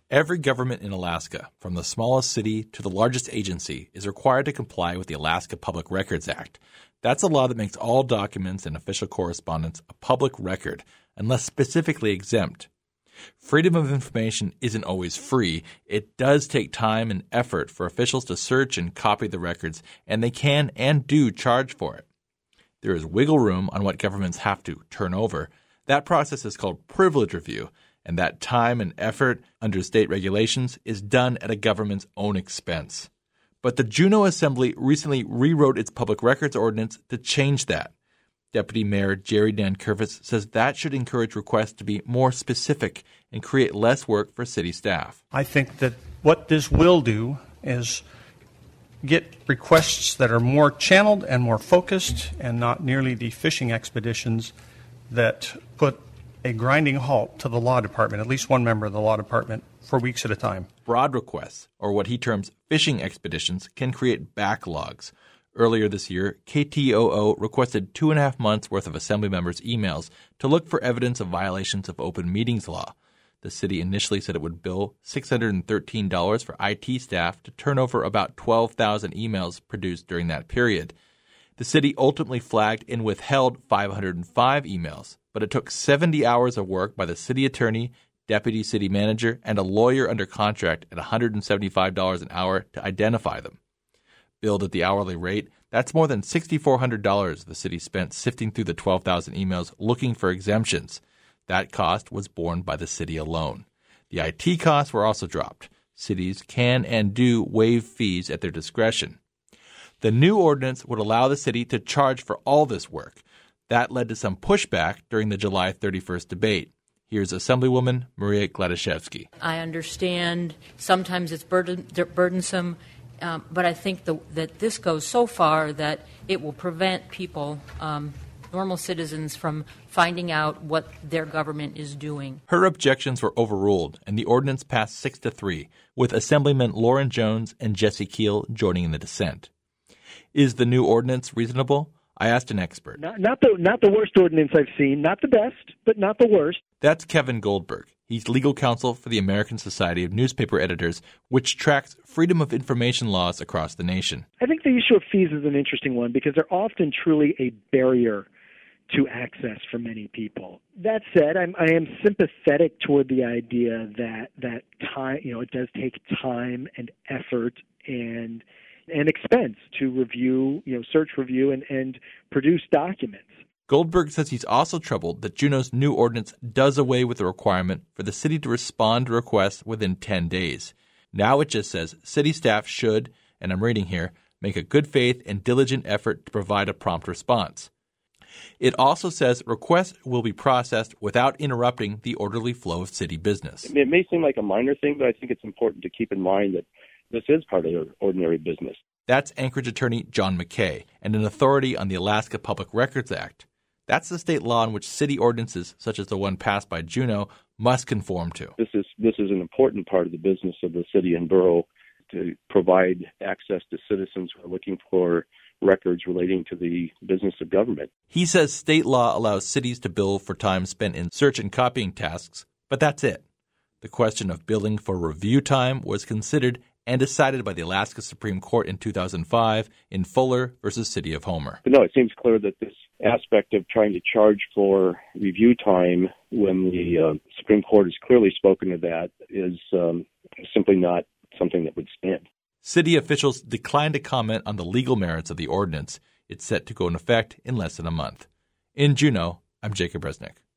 Every government in Alaska, from the smallest city to the largest agency, is required to comply with the Alaska Public Records Act. That's a law that makes all documents and official correspondence a public record, unless specifically exempt. Freedom of information isn't always free. It does take time and effort for officials to search and copy the records, and they can and do charge for it. There is wiggle room on what governments have to turn over. That process is called privilege review, and that time and effort under state regulations is done at a government's own expense. But the Juneau Assembly recently rewrote its public records ordinance to change that. Deputy Mayor Jerry Nankervis says that should encourage requests to be more specific and create less work for city staff. I think that what this will do is get requests that are more channeled and more focused and not nearly the fishing expeditions that put a grinding halt to the law department, at least one member of the law department, for weeks at a time. Broad requests, or what he terms fishing expeditions, can create backlogs. Earlier this year, KTOO requested 2.5 months' worth of Assembly members' emails to look for evidence of violations of open meetings law. The city initially said it would bill $613 for IT staff to turn over about 12,000 emails produced during that period. The city ultimately flagged and withheld 505 emails, but it took 70 hours of work by the city attorney, deputy city manager, and a lawyer under contract at $175 an hour to identify them. Billed at the hourly rate, that's more than $6,400 the city spent sifting through the 12,000 emails looking for exemptions. That cost was borne by the city alone. The IT costs were also dropped. Cities can and do waive fees at their discretion. The new ordinance would allow the city to charge for all this work. That led to some pushback during the July 31st debate. Here's Assemblywoman Maria Gladishevsky. I understand sometimes it's burdensome, but I think that this goes so far that it will prevent people, normal citizens, from finding out what their government is doing. Her objections were overruled, and the ordinance passed 6-3, with Assemblymen Lauren Jones and Jesse Keel joining in the dissent. Is the new ordinance reasonable? I asked an expert. Not the worst ordinance I've seen. Not the best, but not the worst. That's Kevin Goldberg. He's legal counsel for the American Society of Newspaper Editors, which tracks freedom of information laws across the nation. I think the issue of fees is an interesting one because they're often truly a barrier to access for many people. That said, I am sympathetic toward the idea that time, it does take time and effort and expense to review, search review and produce documents. Goldberg says he's also troubled that Juneau's new ordinance does away with the requirement for the city to respond to requests within 10 days. Now it just says city staff should, and I'm reading here, make a good faith and diligent effort to provide a prompt response. It also says requests will be processed without interrupting the orderly flow of city business. It may seem like a minor thing, but I think it's important to keep in mind that this is part of their ordinary business. That's Anchorage attorney John McKay, and an authority on the Alaska Public Records Act. That's the state law in which city ordinances, such as the one passed by Juneau, must conform to. This is an important part of the business of the city and borough to provide access to citizens who are looking for records relating to the business of government. He says state law allows cities to bill for time spent in search and copying tasks, but that's it. The question of billing for review time was considered and decided by the Alaska Supreme Court in 2005 in Fuller versus City of Homer. But no, it seems clear that this aspect of trying to charge for review time when the Supreme Court has clearly spoken to that is simply not something that would stand. City officials declined to comment on the legal merits of the ordinance. It's set to go into effect in less than a month. In Juneau, I'm Jacob Resnick.